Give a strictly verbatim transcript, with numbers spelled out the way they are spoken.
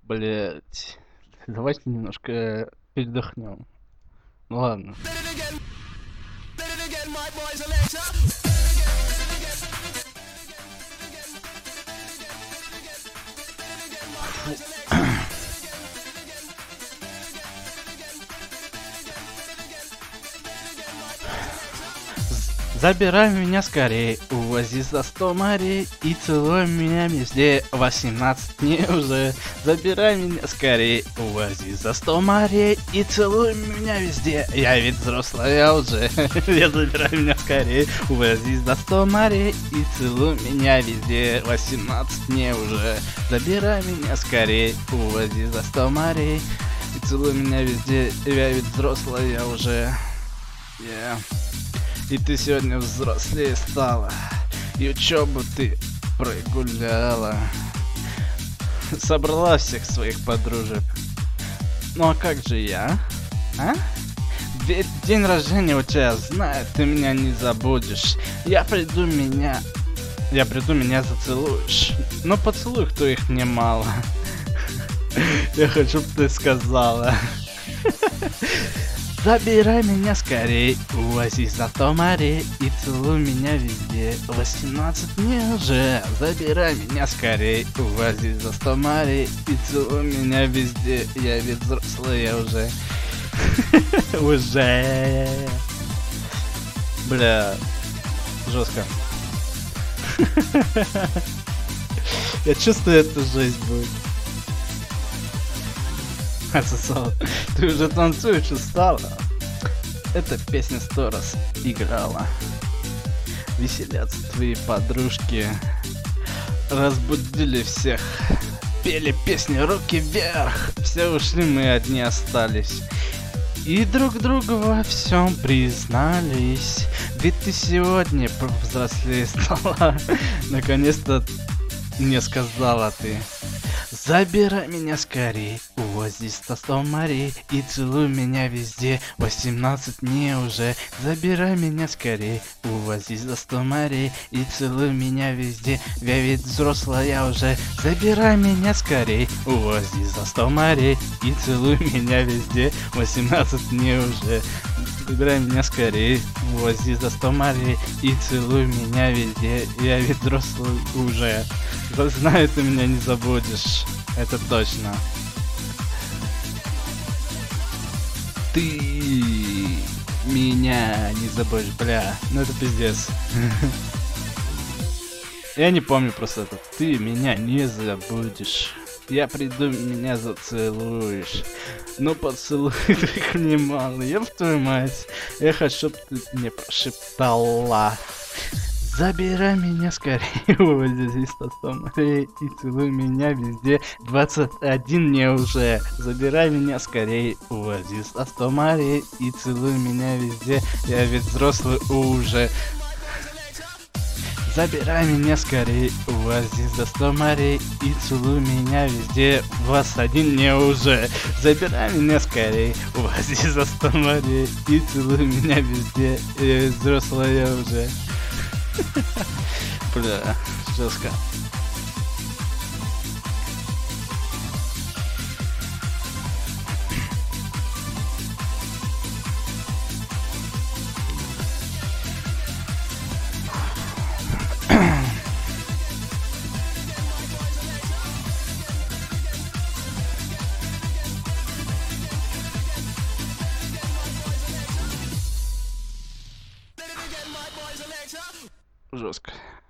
Блять. Давайте немножко передохнем. Ну ладно. Забирай меня скорей, увози за сто морей и целуй меня везде. восемнадцать мне уже. Забирай меня скорей, увози за сто морей и целуй меня везде. Я ведь взрослая уже. Я забирай меня скорей, увози за сто морей и целуй меня везде. восемнадцать мне уже. Забирай меня скорей, увози за сто морей и целуй меня везде. Я ведь взрослая уже. Yeah. И ты сегодня взрослее стала, и учебу ты прогуляла. Собрала всех своих подружек. Ну а как же я? А? Ведь день рождения у тебя, знаю, ты меня не забудешь. Я приду, меня... Я приду, меня зацелуешь. Но поцелуй, кто их мне мало. Я хочу, чтобы ты сказала. Забирай меня скорей, увози за сто морей и целуй меня везде. восемнадцать мне уже. Забирай меня скорей, увози за сто морей и целуй меня везде. Я ведь взрослая уже. Уже. Бля, жестко. Я чувствую, это жесть будет. Отсосал. Ты уже танцуешь устала. Эта песня сто раз играла. Веселятся твои подружки. Разбудили всех. Пели песни руки вверх. Все ушли, мы одни остались. И друг другу во всем признались. Ведь ты сегодня повзрослее стала. Наконец-то мне сказала ты. Забирай меня скорей, увози за сто морей и целуй меня везде. восемнадцать мне уже. Забирай меня скорей, увози за сто морей и целуй меня везде. Я ведь взрослая уже. Забирай меня скорей, увози за сто морей и целуй меня везде. восемнадцать мне уже. Забирай меня скорей, увози за сто морей и целуй меня везде. Я ведь взрослый уже. Знаю, ты меня не забудешь. Это точно. Ты меня не забудешь, бля. Ну это пиздец. Я не помню просто это. Ты меня не забудешь. Я приду, меня зацелуешь. Ну поцелуй их немало. Ёб твою мать. Я хочу, чтобы ты мне прошептала. Забирай меня скорее, увози за сто морей и целуй меня везде. двадцать один мне уже. Забирай меня скорее, увози за сто морей и целуй меня везде. Я ведь взрослый уже. Забирай меня скорее, увози за сто морей и целуй меня везде. двадцать один мне уже. Забирай меня скорее, увози за сто морей и целуй меня везде. Я ведь взрослая уже. Бля, жестко. Жестко.